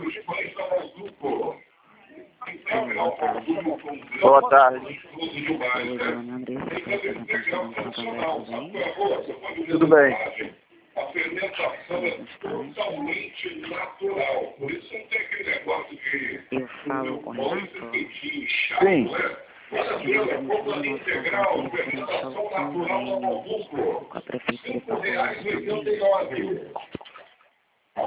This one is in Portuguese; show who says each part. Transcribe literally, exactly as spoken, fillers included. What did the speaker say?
Speaker 1: Boa tarde. Tudo bem.
Speaker 2: A fermentação é totalmente natural. Por isso não tem aquele negócio de...
Speaker 3: Eu falo com o Renato?
Speaker 1: Sim.
Speaker 2: Integral, fermentação natural do
Speaker 3: com a prefeitura de Pato Grosso também.